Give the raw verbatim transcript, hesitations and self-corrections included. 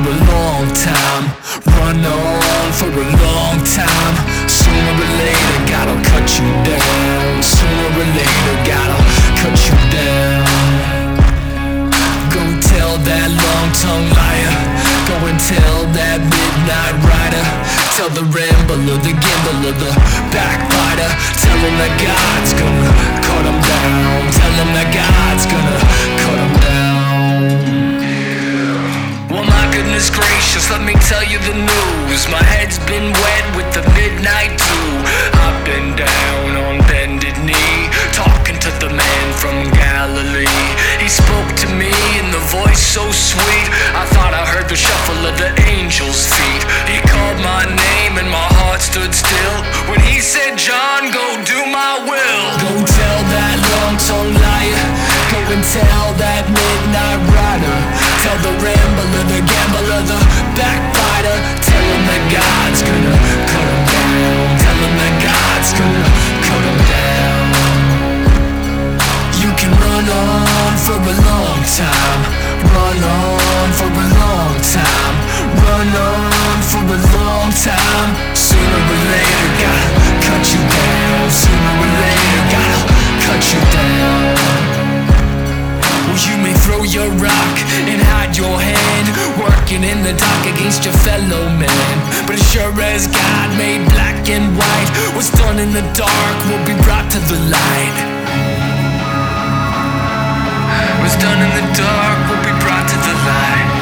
a long time, run on for a long time. Sooner or later, gotta cut you down. Sooner or later, gotta cut you down. Go tell that long-tongued liar, go and tell that midnight rider, tell the rambler, the gambler, the backbiter, tell him that God's gonna cut him down. Tell him that God's gonna cut him down. Well, my goodness gracious, let me tell you the news. My head's been wet with the midnight dew. I've been down on bended knee, talking to the man from Galilee. He spoke to me in the voice so sweet, I thought I heard the shuffle of the angels' feet. He called my name and my heart stood still when he said, John, go do my will. Go tell that long-tongued liar, go and tell that midnight rider, tell the rambler, the gambler, the backbiter, tell him that God's gonna cut him down. Tell him that God's gonna cut him down. You can run on for a long time, run on for a long time, run on for a long time. Sooner or later, gotta cut you down. Sooner or later, gotta cut you down. Well, you may throw your rock and hide your hand, working in the dark against your fellow man, but as sure as God made black and white, what's done in the dark will be brought to the light. What's done in the dark will be brought to the light.